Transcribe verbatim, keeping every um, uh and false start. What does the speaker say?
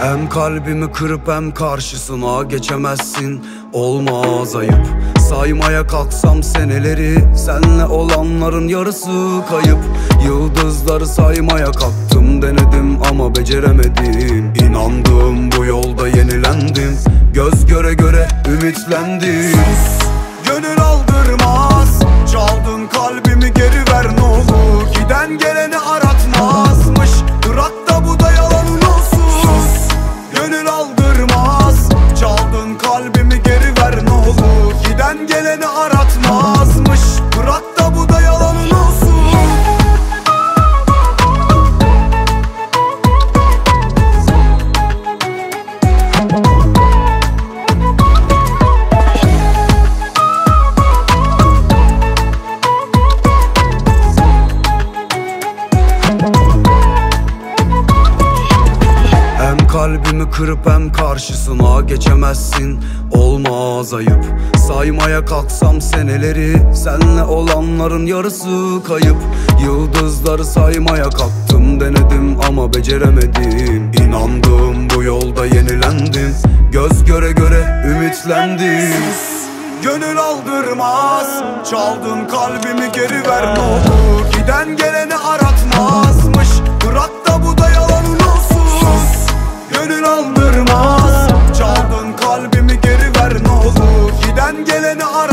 Hem kalbimi kırıp hem karşısına geçemezsin. Olmaz ayıp. Saymaya kalksam seneleri, senle olanların yarısı kayıp. Yıldızları saymaya kalktım, denedim ama beceremedim. İnandım bu yolda yenilendim, göz göre göre ümitlendim. Sus, gönül aldırmaz, çaldın kalbimi geri ver ne olur. Giden geleni aratmazmış, bırak da bu da yalanın olsun. Sus, gönül aldırmaz, çaldın kalbimi geri ver ne olur. Giden geleni aratmazmış, bırak da bu da yalanın olsun. Kalbimi kırıp hem karşısına geçemezsin. Olmaz ayıp. Saymaya kalksam seneleri, senle olanların yarısı kayıp. Yıldızları saymaya kalktım, denedim ama beceremedim. İnandım bu yolda yenilendim, göz göre göre ümitlendim. Gönül aldırmaz, çaldın kalbimi geri ver ne olur. Giden geleni aratmazmış, bırak da bu da yalanın olsun. Gönül aldırmaz, çaldın kalbimi geri ver ne olur. Giden geleni aratmazmış.